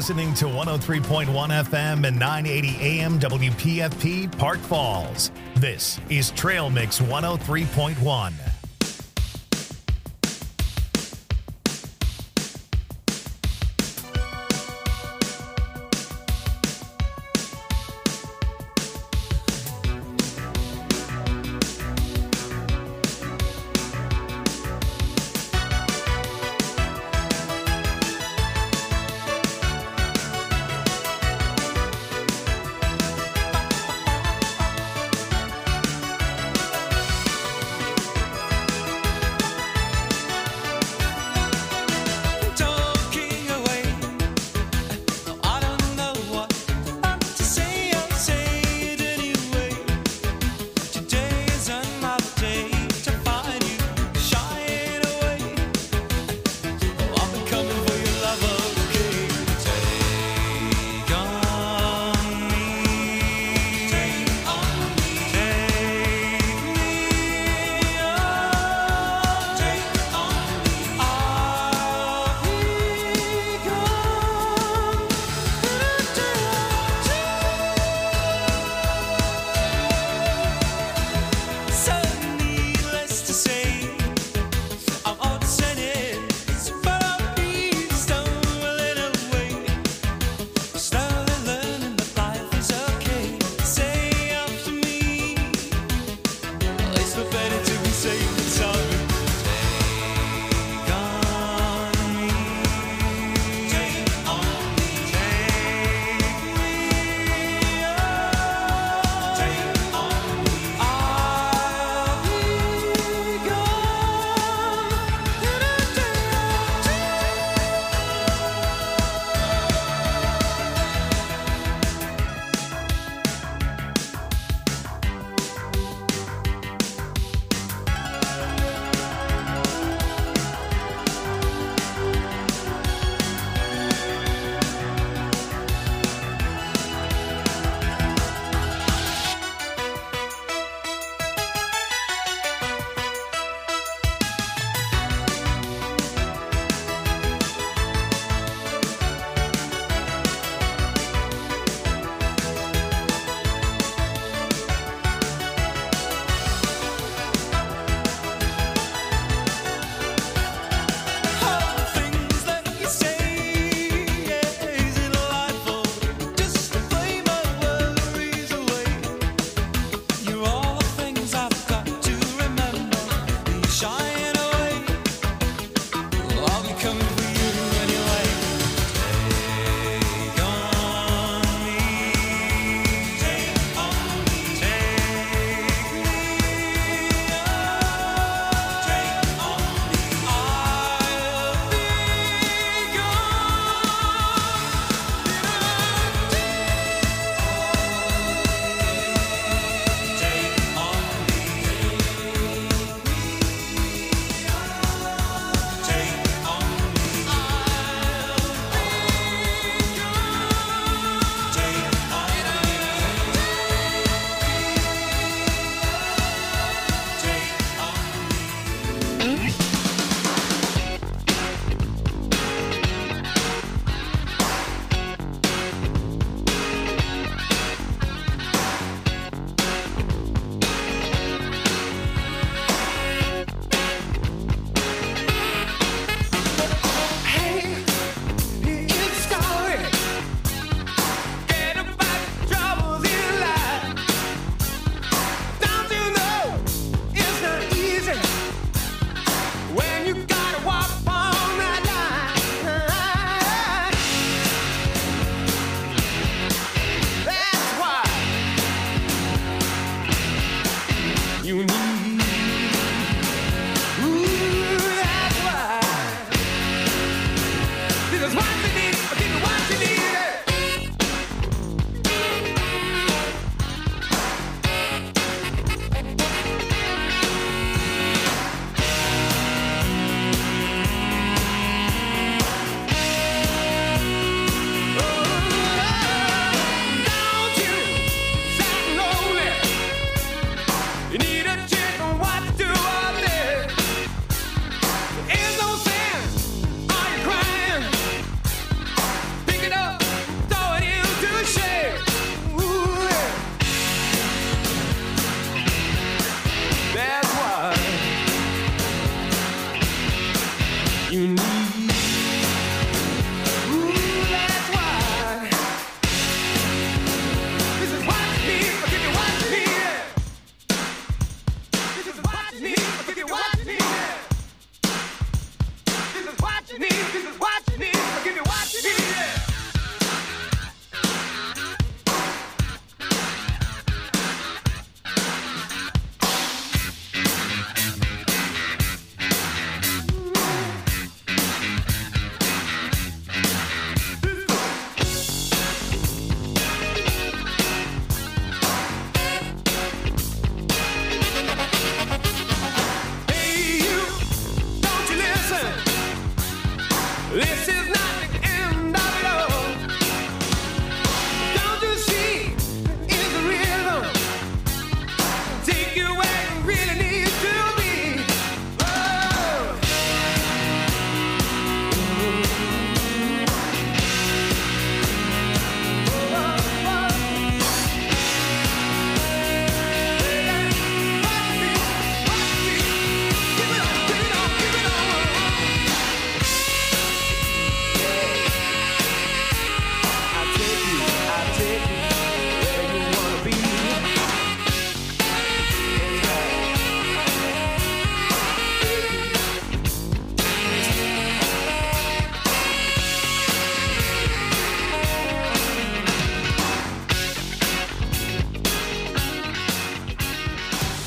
listening to 103.1 FM and 980 AM WPFP Park Falls. This is Trail Mix 103.1.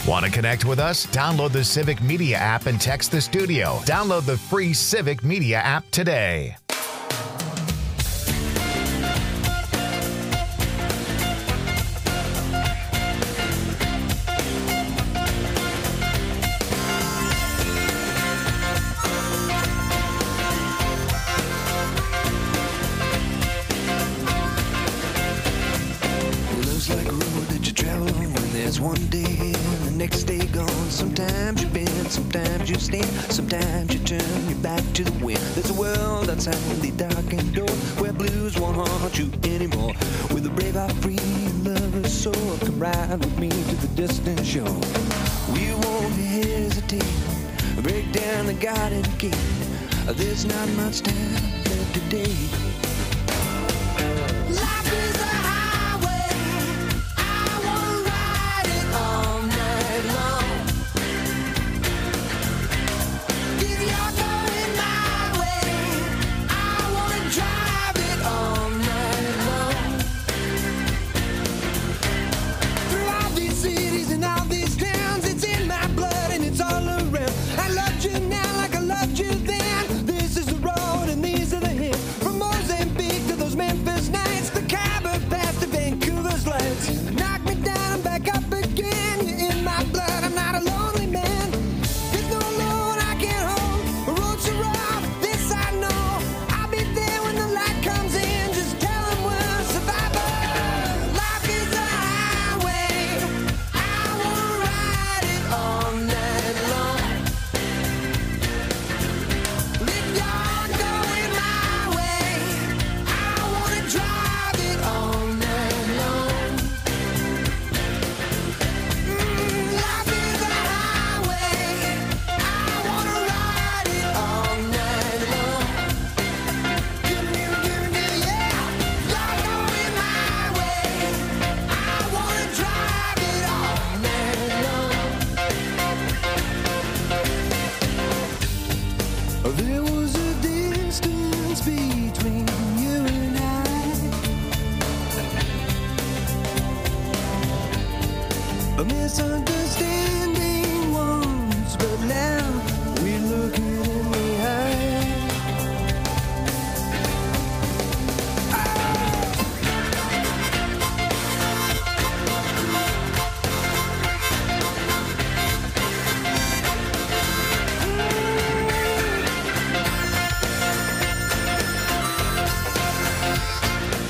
Want to connect with us? Download the Civic Media app and text the studio. Download the free Civic Media app today. One day and the next day gone. Sometimes you bend, sometimes you stand, sometimes you turn your back to the wind. There's a world outside the darkened door where blues won't haunt you anymore. With a brave heart free and lover's soul, come ride with me to the distant shore. We won't hesitate, break down the garden gate. There's not much time left today. Life is a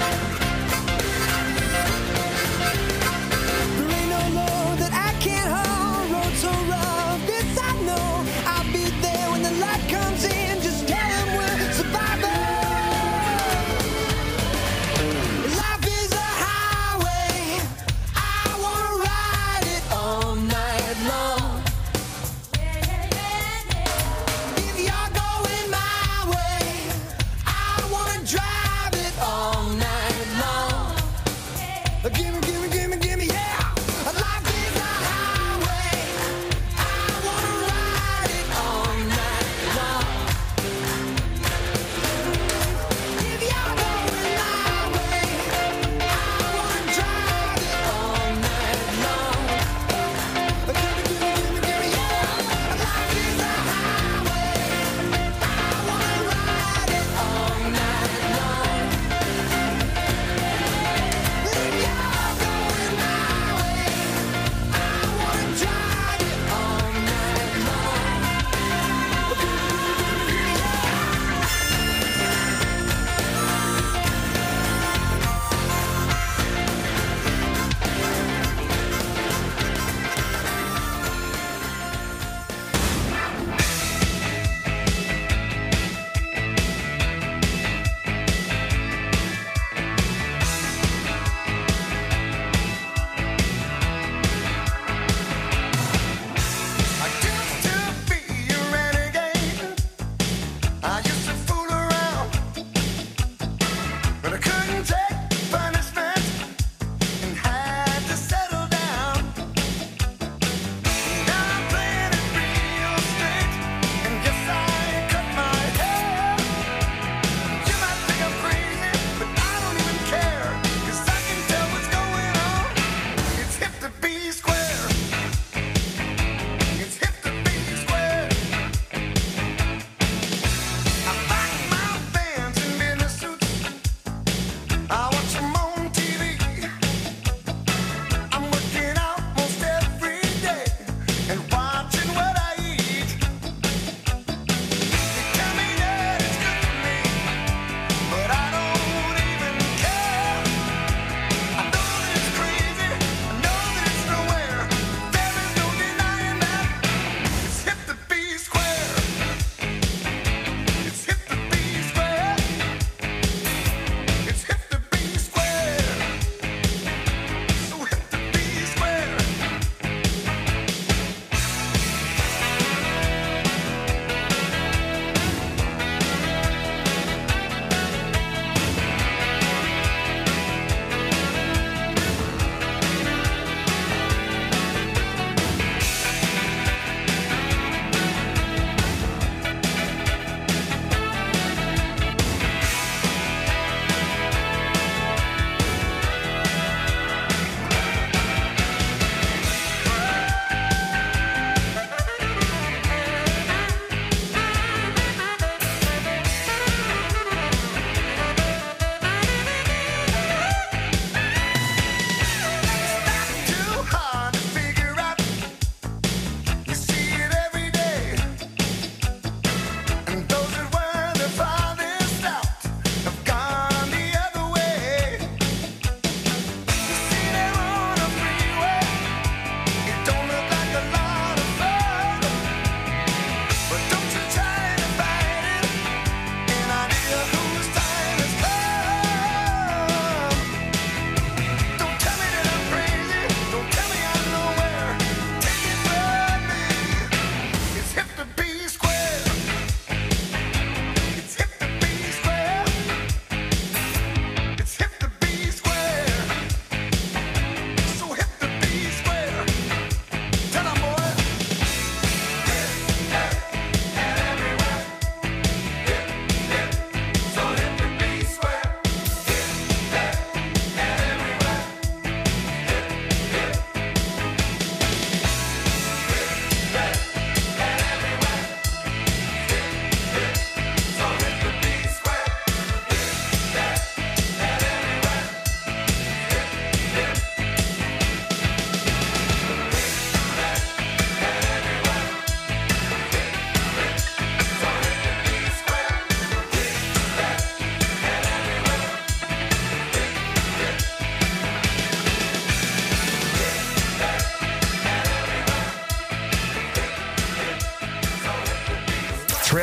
can't hold.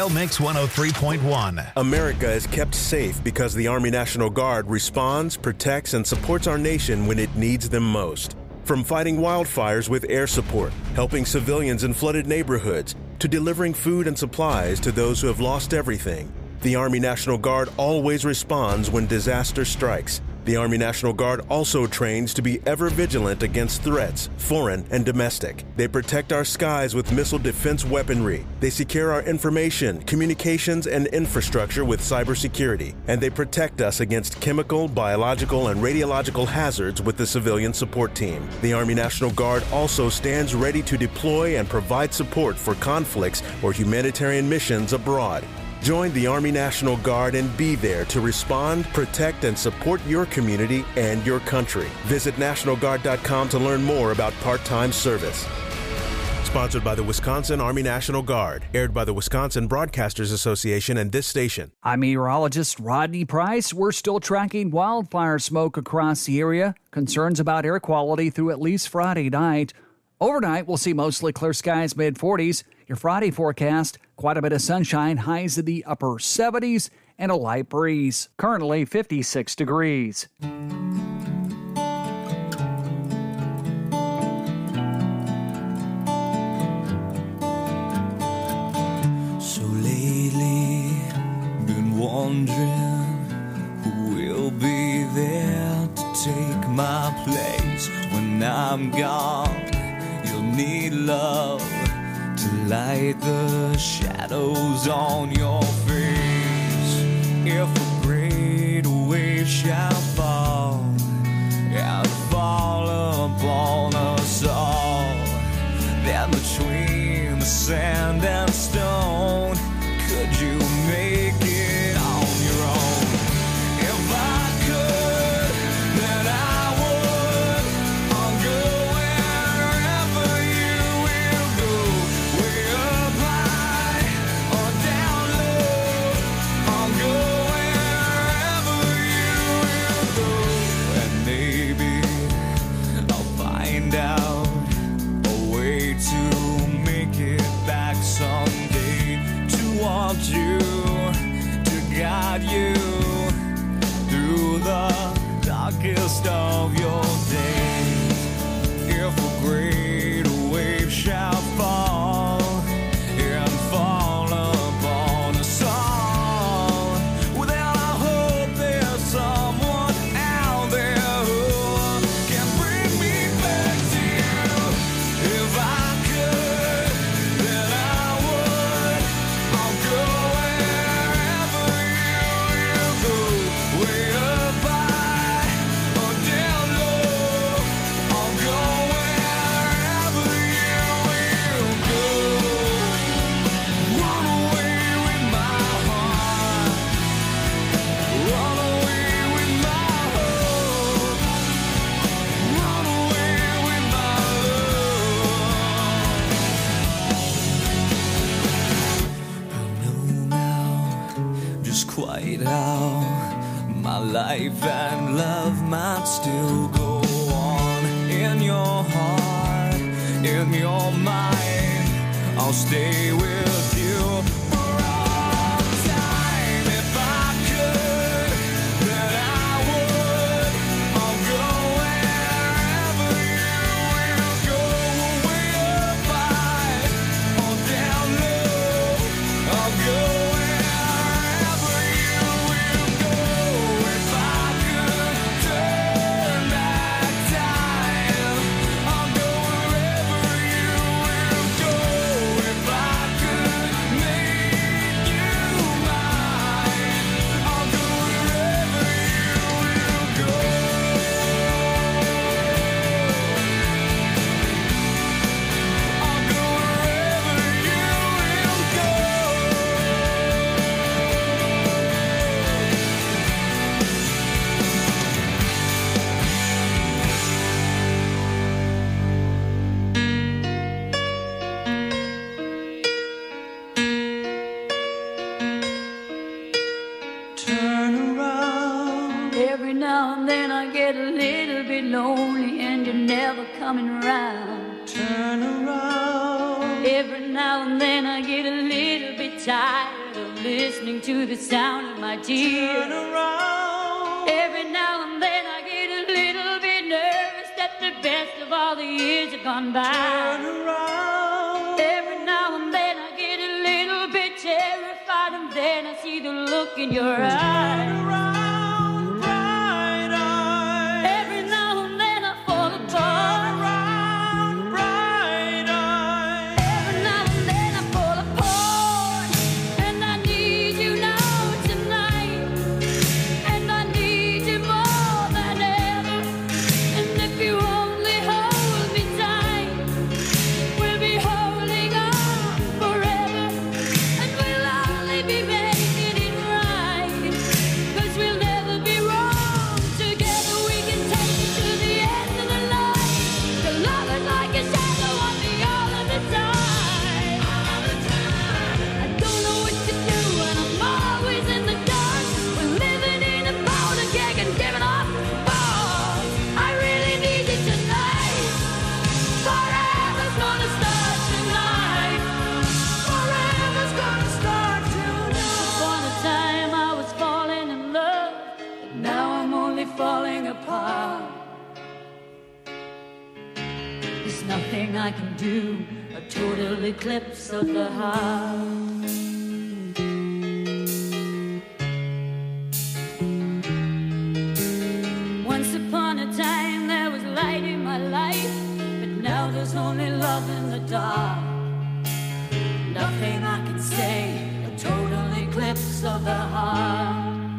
Trail Mix 103.1. America is kept safe because the Army National Guard responds, protects, and supports our nation when it needs them most. From fighting wildfires with air support, helping civilians in flooded neighborhoods, to delivering food and supplies to those who have lost everything, the Army National Guard always responds when disaster strikes. The Army National Guard also trains to be ever vigilant against threats, foreign and domestic. They protect our skies with missile defense weaponry. They secure our information, communications, and infrastructure with cybersecurity. And they protect us against chemical, biological, and radiological hazards with the civilian support team. The Army National Guard also stands ready to deploy and provide support for conflicts or humanitarian missions abroad. Join the Army National Guard and be there to respond, protect, and support your community and your country. Visit NationalGuard.com to learn more about part-time service. Sponsored by the Wisconsin Army National Guard. Aired by the Wisconsin Broadcasters Association and this station. I'm meteorologist Rodney Price. We're still tracking wildfire smoke across the area. Concerns about air quality through at least Friday night. Overnight, we'll see mostly clear skies, mid-40s. Your Friday forecast, quite a bit of sunshine, highs in the upper 70s, and a light breeze. Currently 56 degrees. So lately, been wondering who will be there to take my place when I'm gone. You'll need love to light the shadows on your face. If a great wave shall fall and fall upon us all, then between the sand and stone, could you make it on your own? If I could, then I would. I'll go wherever you will go, way up high or down low. I'll go wherever you will go, and maybe I'll find out a way to make it back someday, to want you, to guide you through the darkest of your days. If a great wave shall fall and fall upon us all, well, then I hope there's someone out there who can bring me back to you. If I could, then I would. I'll go wherever you will go, way up high or down low. I'll go wherever you will go. Run away with my heart, run away with my hope, run away with my love. I know now just quite how my life and love might still go on. In your heart, in your mind, I'll stay with you for all time. If I could, then I would. I'll go wherever you will go, way up high or down low. I'll go wherever you will go. If I could turn back time, I'll go wherever you will go. If I could make you mine, I'll go wherever you will go. I'll go wherever turn around. Every now and then I get a little bit lonely and you're never coming around. Turn around. Every now and then I get a little bit tired of listening to the sound of my tears. Turn around. Every now and then I get a little bit nervous that the best of all the years have gone by. Turn around. Every now and then I get a little bit terrified, and then I see the look in your eyes. Turn around, bright eyes. Every now and then I fall apart. Turn around, bright eyes. Every now and then I fall apart, and I need you now tonight, and I need you more than ever. And if you only hold me tight, we'll be holding on forever, and we'll only be making it right, 'cause we'll never be wrong. Together we can take it to the end of the line. The love is like a shadow on me all of the time. I don't know what to do, and I'm always in the dark. We're living in a powder keg and giving off balls. I really need you tonight. Forever's gonna start tonight. Forever's gonna start tonight. Upon a time I was falling in love, but now I'm only falling apart. There's nothing I can do, a total eclipse of the heart. Once upon a time there was light in my life, but now there's only love in the dark. Nothing I can say, a total eclipse of the heart.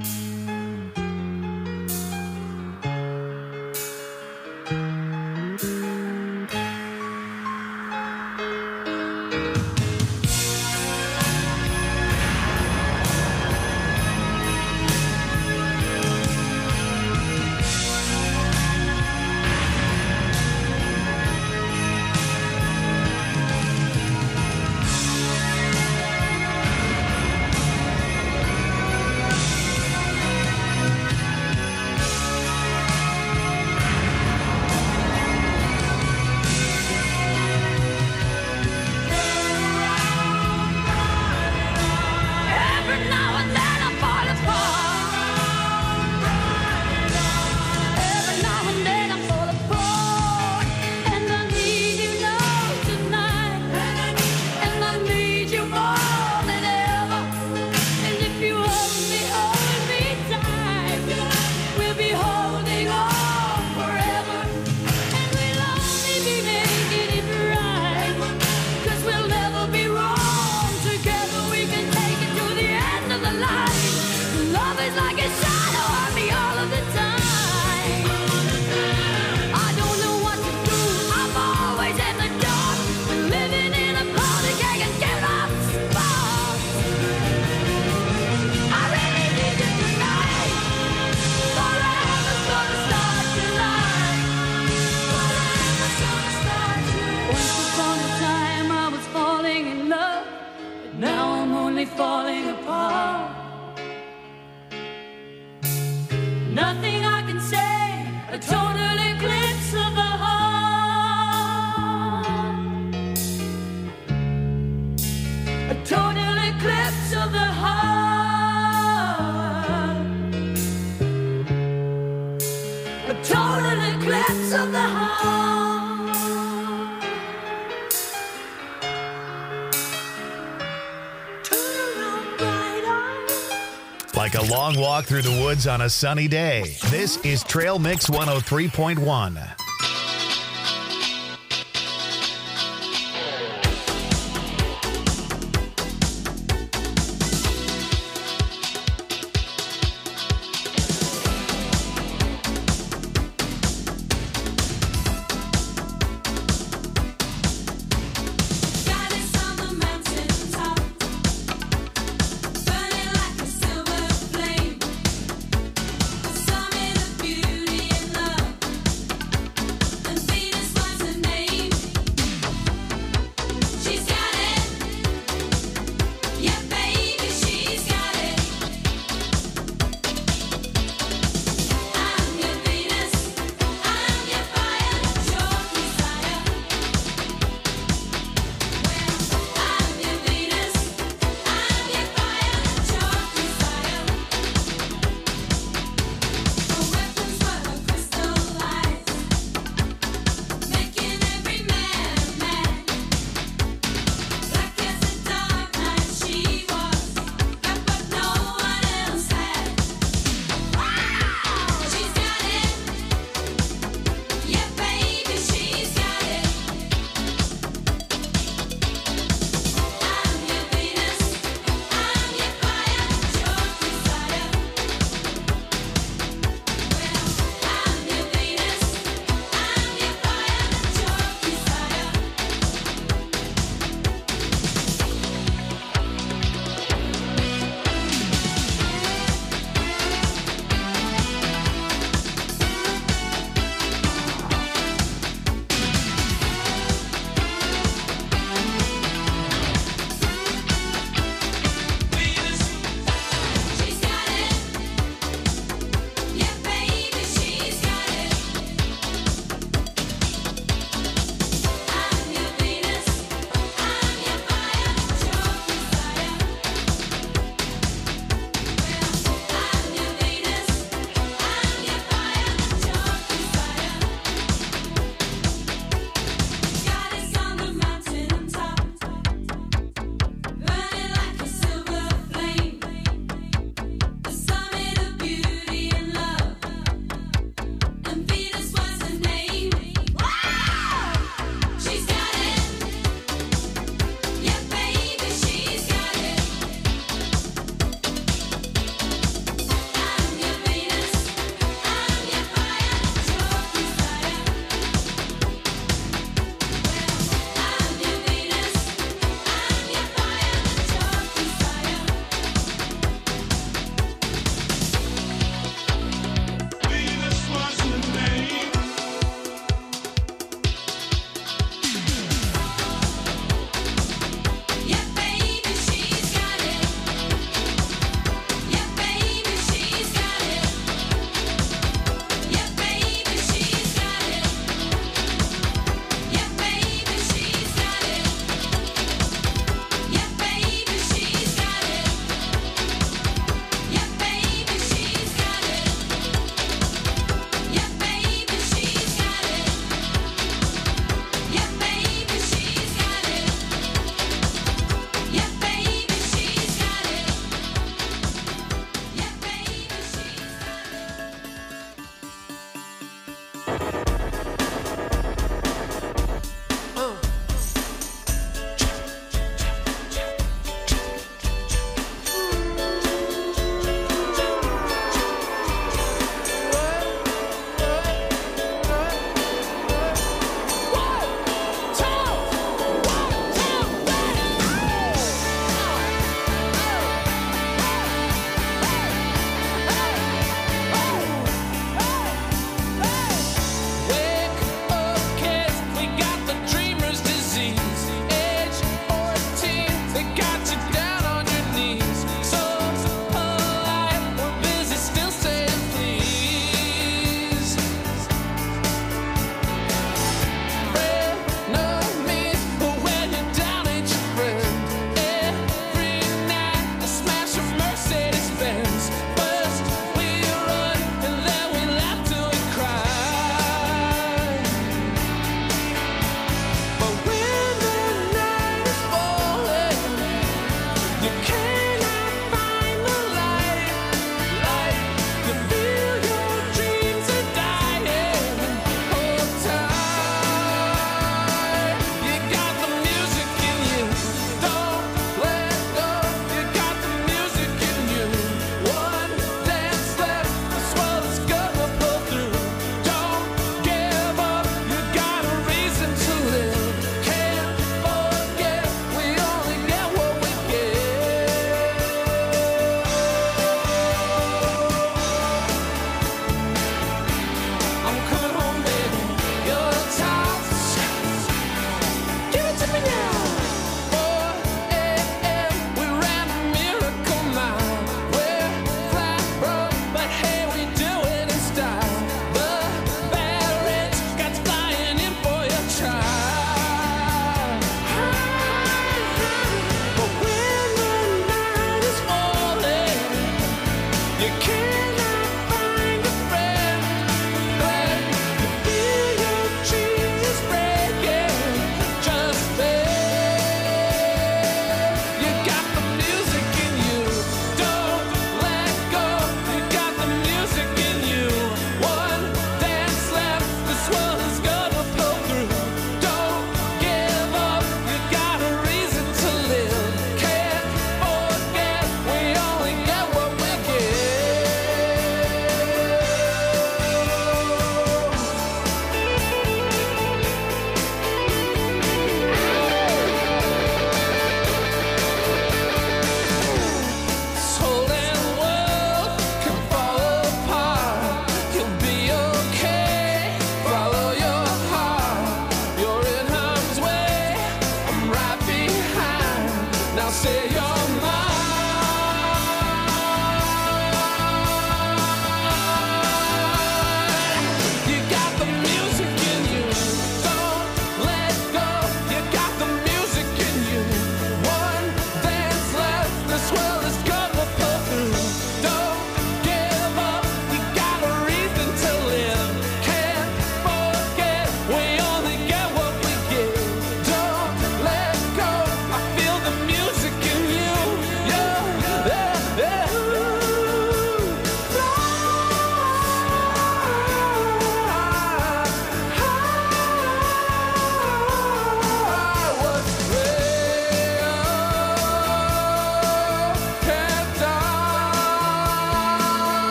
Every now and then I fall apart. Every now and then I fall apart, and I need you now tonight, and I need you more than ever. And if you hold me tight, we'll be holding on forever, and we'll only be making it right, 'cause we'll never be wrong. Together we can take it to the end of the line. Love is like a shadow on me all of the time. I don't know what to do, I'm always in the dark. We're living in a powder keg and giving off sparks. I really need you tonight. Forever's gonna start tonight. Forever's gonna start tonight. Once upon a time I was falling in love, but now I'm only falling apart. Nothing I can say, a total eclipse of the heart. A total eclipse of the heart. A total eclipse of the heart. Turn around, bright eyes. Like a long walk through the woods on a sunny day. This is Trail Mix 103.1. Goddess on the mountain top, burning like a silver flame. The summit of beauty and love.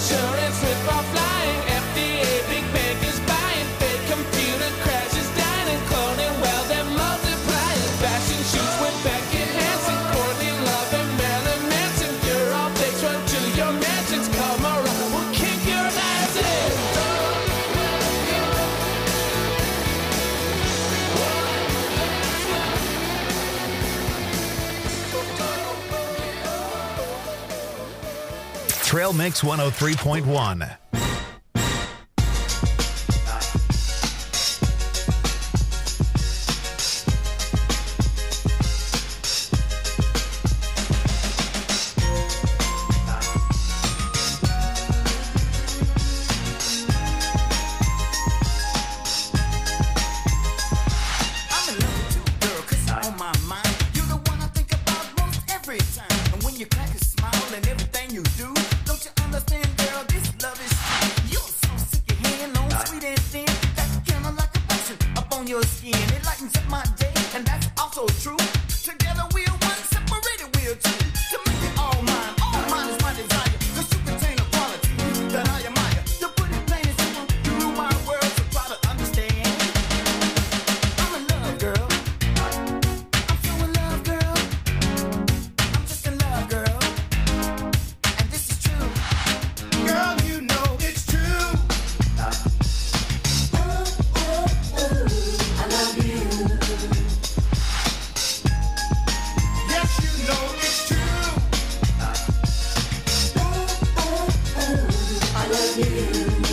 insurance with all flying. FDA, big bankers buying. Fake computer crashes, dying and cloning. Well, they're multiplying. Fashion shoots with Beckett Hansen, Courtney Love and Marilyn Manson. You're all fakes, run to your mansions. Come around, we'll kick your ass in. Trail Mix 103.1. I'm in love with you, girl, 'cause you're on my mind. You're the one I think about most every time. And when you crack a smile and everything you do, don't you understand, girl, this love is true. You're so sick, your hand on sweet and thin. That camera like a passion up on your skin. It lightens up my day, and that's also true. Together we're one, separated we're two. To make it all mine is my desire. 'Cause you contain a quality that I admire. To put it plain and simple, you rule my world, so try to understand. I'm in love, girl. I'm so in love, girl. I'm just in love, girl. And this is true. Girl, you know it's true. I love you. Yes, you know it's true. I love you.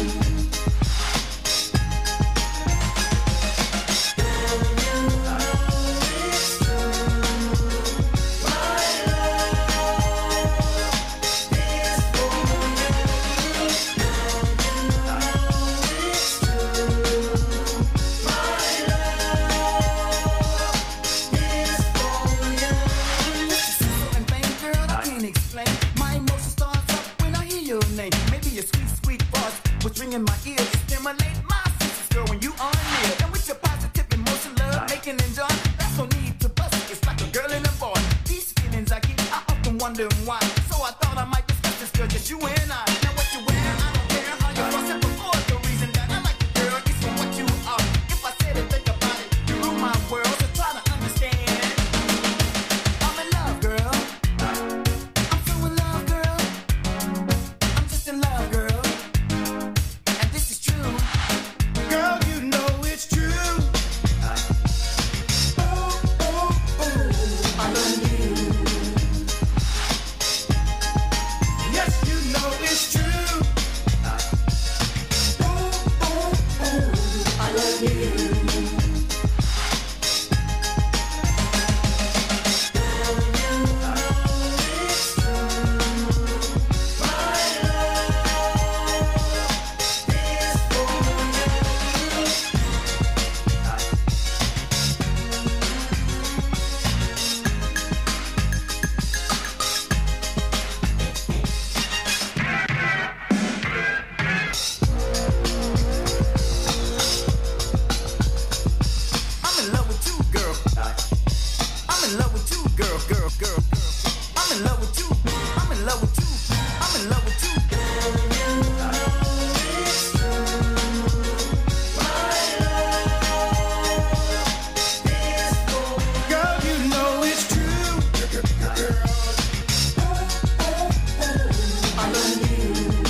And vain, girl, I can't explain. My emotion starts up when I hear your name. Maybe a sweet, sweet voice was ringing my ears. Stimulate my senses, girl, when you are near. And with your positive emotion, love making and joy, that's no need to bust. It's like a girl and a boy. These feelings I get, I often wonder why. So I thought I might discuss this, girl, just you and I. Now what you wear, I don't care how you fuss it before. The reason that I like you, girl, is for what you are. If I said it, think about it, you rule my world, so try to understand. I'm in love, girl. I'm so in love, girl. I'm just in love, girl. And this is true. Girl, you know it's true. I love you. Yes, you know it's true. I love you. I'm in love with you, girl. I'm in love with you, girl, girl, girl, girl. I'm in love with you. I'm in love with you. I'm in love with you. Girl, you know it's true. I love you.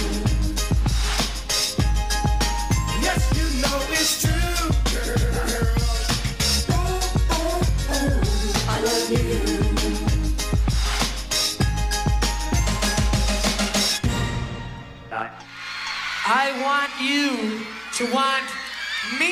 Yes, you know it's true. I love you. I want you to want me.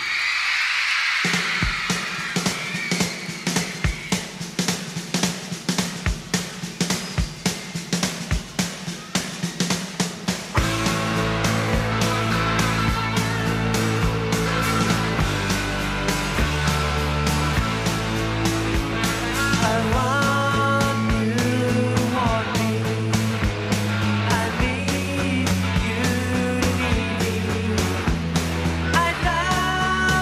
I want you to want me. I need you to need me. I love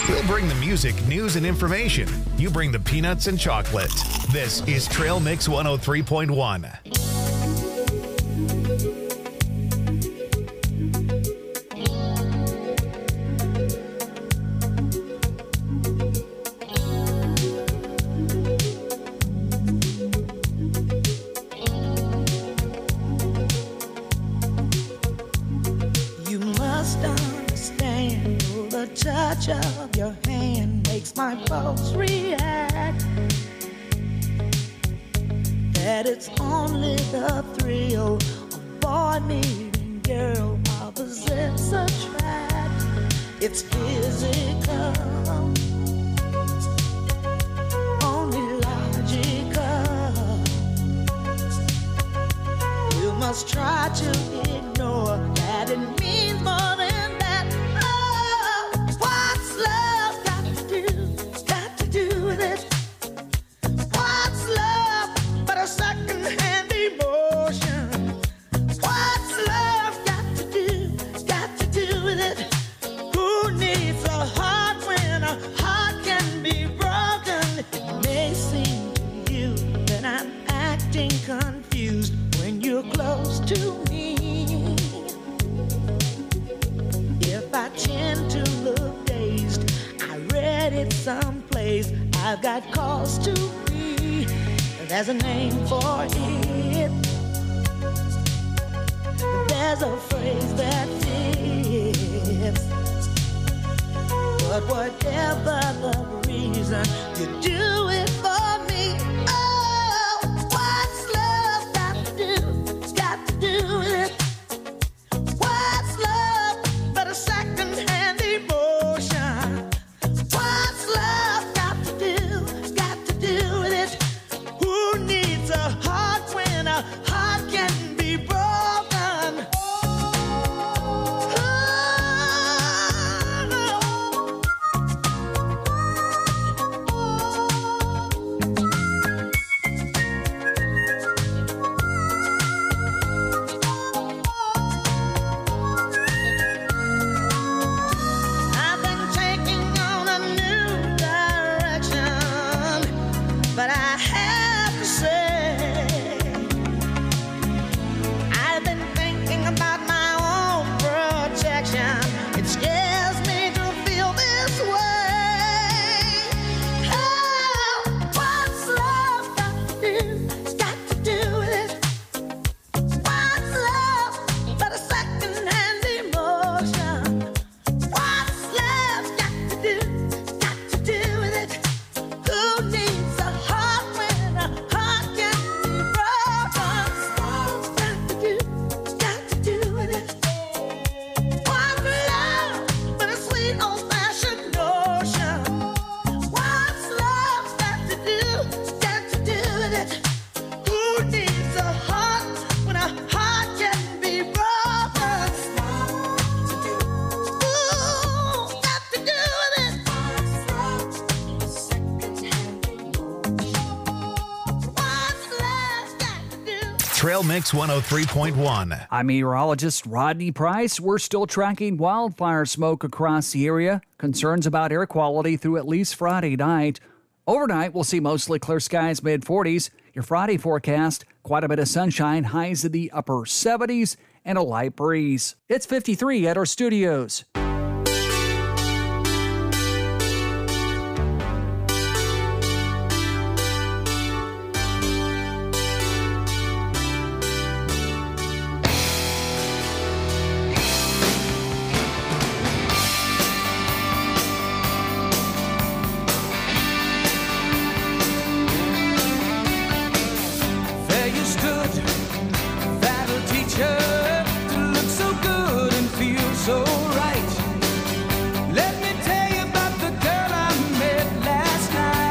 We'll bring the music, news, and information. You bring the peanuts and chocolate. This is Trail Mix 103.1. You must understand the touch of your hand makes my pulse react. That it's only the thrill of boy meeting girl opposites attract. It's physical, only logical. You must try to ignore that it means more than that. Oh, what's love got to do with it? What's love but a second-hand emotion? What's love got to do with it? Who needs a heart when a heart can be broken? It may seem to you that I'm acting confused when you're close to me. If I tend to look dazed, I read it someplace. I've got cause to be. There's a name for it. There's a phrase that fits. But whatever the reason, you do it for me. Oh, what's love got to do with it? What's love but a second-hand emotion? What's love got to do with it? Who needs a heart when a heart can be broken? I've been taking on a new direction, but I have to say, I've been thinking about my own protection. It scares me to feel this way. Oh, what's love got to do with it? What's love but a second-hand emotion? What's love got to do with it? Who needs a heart when a heart can be broken? What's got to do with it? What's love but a sweet old-fashioned notion? What's love got to do with it? Who needs a heart when a heart can be broken? Ooh, got to do with it. What's love got to do? Trail Mix 103.1. I'm meteorologist Rodney Price. We're still tracking wildfire smoke across the area. Concerns about air quality through at least Friday night. Overnight, we'll see mostly clear skies, mid-40s. Your Friday forecast, quite a bit of sunshine, highs in the upper 70s, and a light breeze. It's 53 at our studios. There you stood, that'll teach you to look so good and feel so right. Let me tell you about the girl I met last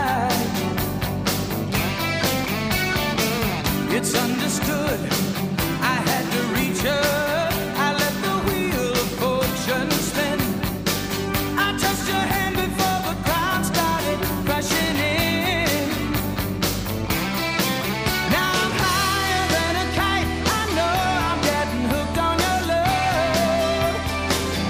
night. It's understood, I had to reach her. I let the wheel of fortune spin. I touched her hand before the crowd started rushing in. Now I'm higher than a kite. I know I'm getting hooked on your love.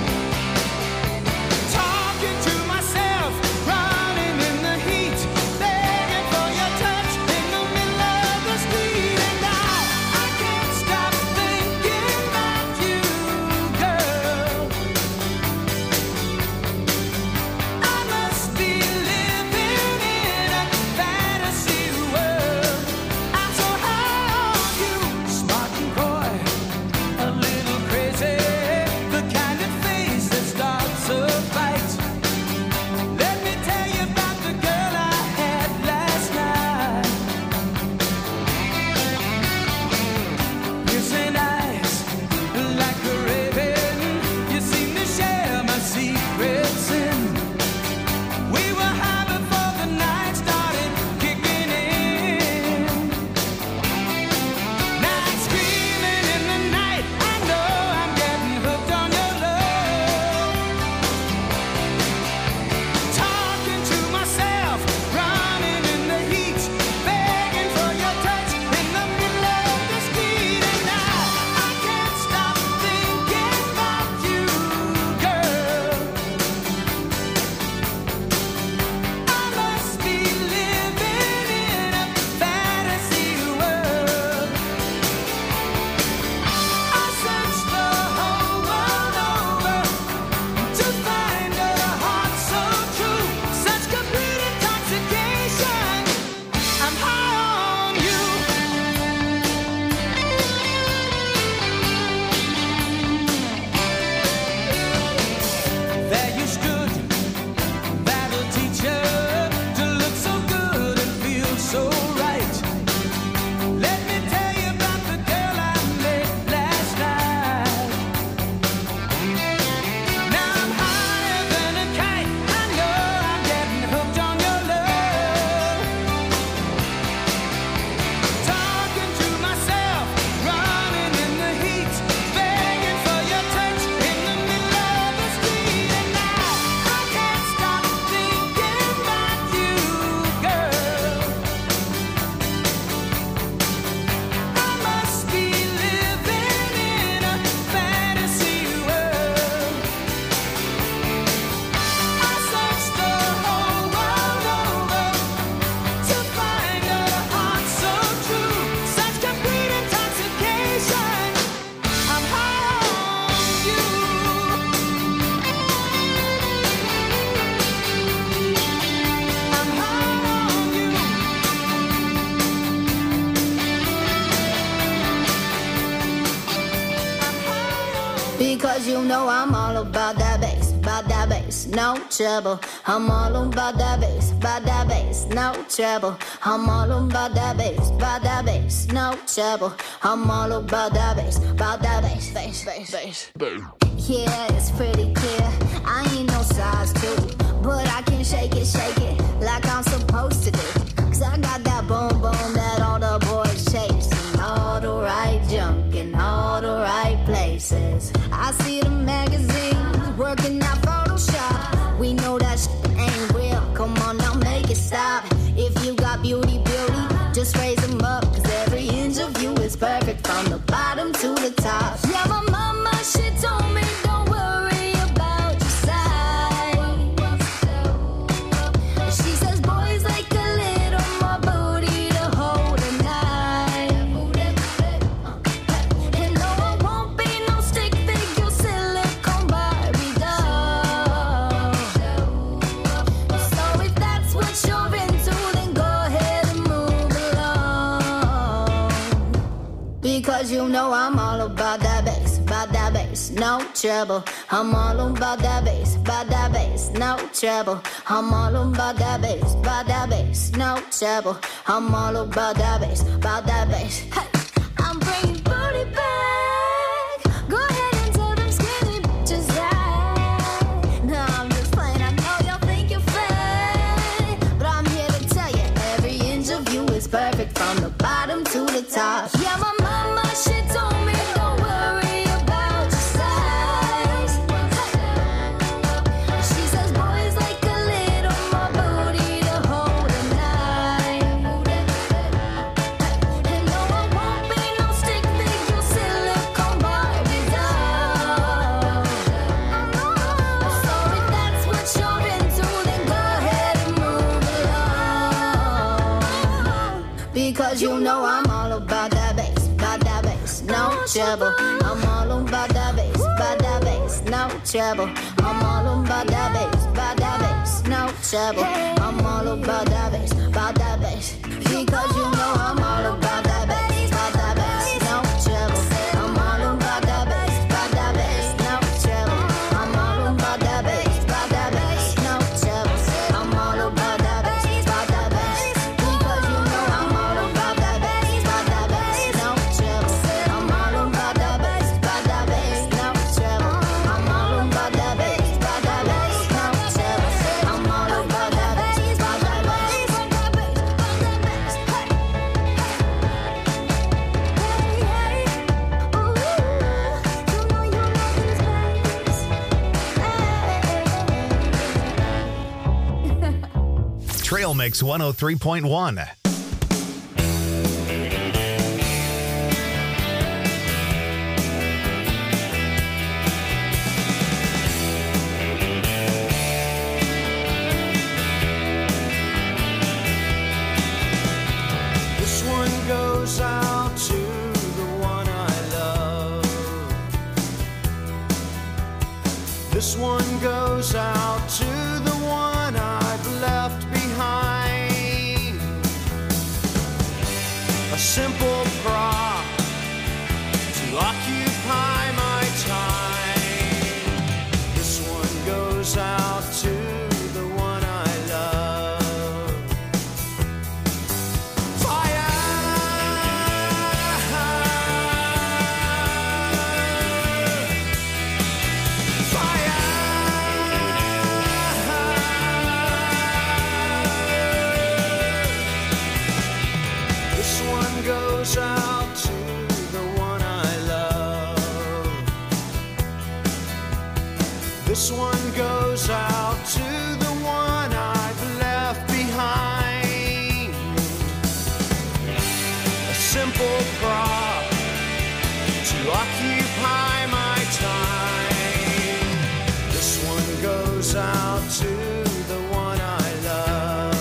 Because you know I'm all about that bass, no trouble. I'm all about that bass, no trouble. I'm all about that bass, no trouble. I'm all about that bass, bass. Yeah, it's pretty clear. I ain't no size 2, but I can shake it like I'm supposed to do. 'Cause I got that boom boom that all the boys chase, and all the right junk in all the right places. I see the magazines working out Photoshop. We know that shit ain't real. Come on now, make it stop. If you got beauty, just raise them up. 'Cause every inch of you is perfect from the bottom to the top. Yeah, my mama, she told me don't worry about your size. She says boys like a little more booty to hold tonight. And no, I won't be no stick figure silicone Barbie doll. So if that's what you're into, then go ahead and move along. Because you know I'm all about that bass, no trouble. I'm all about that bass, no trouble. I'm all about that bass, no trouble. I'm all about that bass. Hey, I'm bringing booty back. Go ahead and tell them skinny bitches that. No, I'm just playing. I know y'all think you're fat, but I'm here to tell you every inch of you is perfect from the bottom to the top. Yeah, my mama, she told me don't worry about your size. She says boys like a little more booty to hold tonight. And no, I won't be no stick figure silicone Barbie doll. So if that's what you're into, then go ahead and move along. Because you know I'm all about that bass, no trouble. I'm all about that bass, no trouble. I'm all about that bass, no trouble. I'm all about that bass. Because you know I'm all about that bass, no trouble. I'm all about that bass, no trouble. I'm all about that bass, no trouble. I'm all about that bass, because you know I'm all about that bass, no trouble. I'm all about that bass, no trouble. I'm all about that bass, no trouble. I'm all about that bass, Trail Mix 103.1. This one goes out to the one I love. This one goes out to the one I've left behind. A simple prop to occupy my time. This one goes out to the one I love. This one goes out to the one I love. This one goes out to the one I've left behind. A simple prop to occupy my time. This one goes out to the one I love.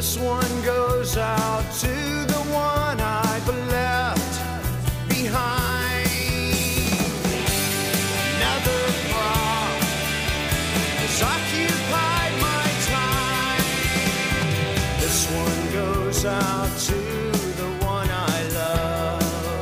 This one goes out to the one I've left behind. Another thought has occupied my time. This one goes out to the one I love.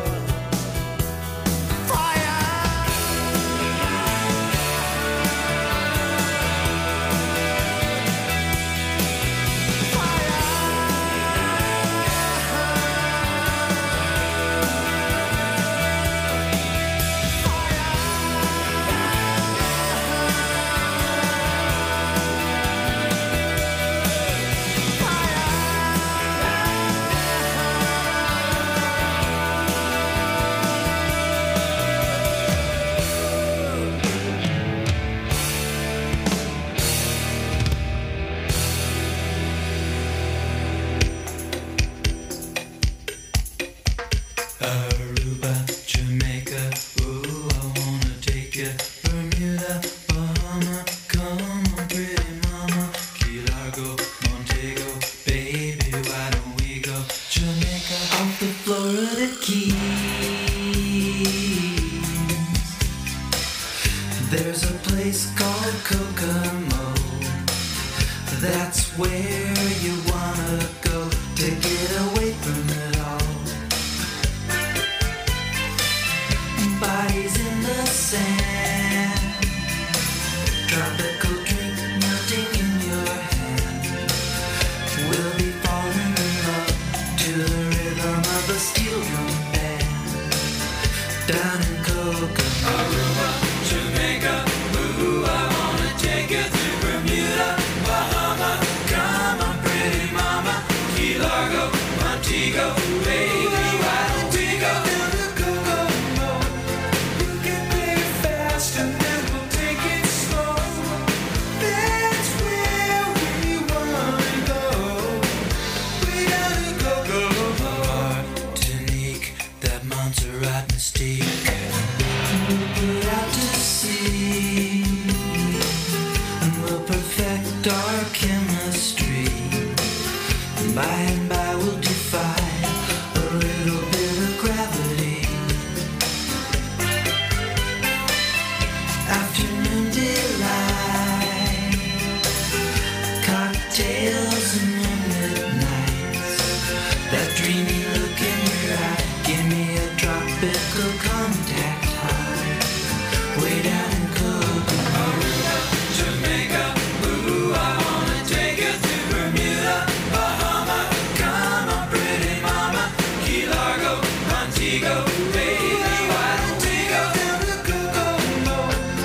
Aruba, Jamaica, ooh, I wanna take ya. Bermuda, Bahama, come on, pretty mama. Key Largo, Montego, baby, why don't we go? Jamaica, off the Florida Keys. There's a place called Kokomo. That's where you wanna go to get away from it all. Bodies in the sand, tropical drink melting in your hand. We'll be falling in love to the rhythm of a steel drum band. Down in Kokomo, Aruba, Jamaica, ooh, I wanna take you to Bermuda, Bahama. Come on, pretty mama, Key Largo, Montego, baby, why don't we go down to Kokomo? And then we'll take it slow. That's where we wanna go. We gotta go. Martinique, that Montserrat mystique. We'll put out to sea, and we'll perfect our chemistry. By and by we'll defy a little bit of gravity. Afternoon delight, cocktails and moonlit nights. That dreamy look in your eye, give me a tropical contact high. Way down in Kokomo, Jamaica, ooh, I wanna take you to Bermuda, Bahama. Come on, pretty mama, Key Largo, Montego, baby, why don't we go down to Kokomo?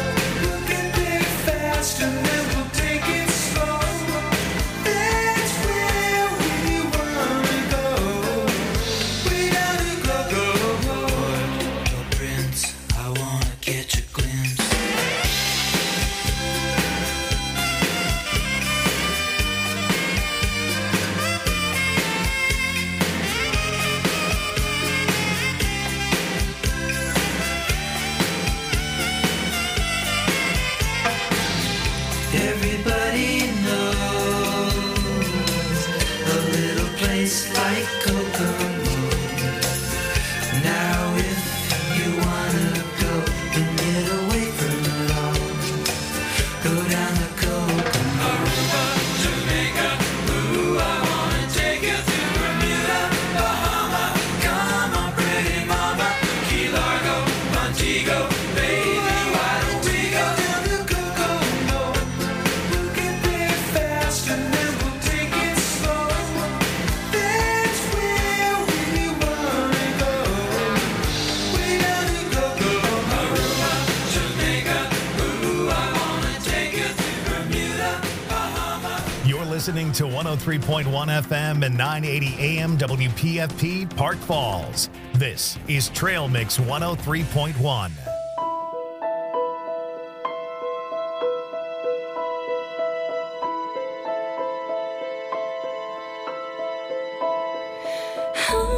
And then we'll take it slow. That's where we wanna go. We gotta go. Port-au-Prince, I wanna catch a glimpse. Everybody knows a little place like Kokomo. Now if you wanna go and get away from it all, go down to Kokomo. Aruba, Jamaica, ooh, I wanna take you to Bermuda, Bahama. Come on, pretty mama, Key Largo, Montego, baby, why don't we go down to Kokomo? And then we'll take it slow. That's where we wanna go. We gotta go. Aruba, Jamaica, ooh, I wanna take you to Bermuda, Bahama. You're listening to 103.1 FM and 980 AM WPFP Park Falls. This is Trail Mix 103.1. Oh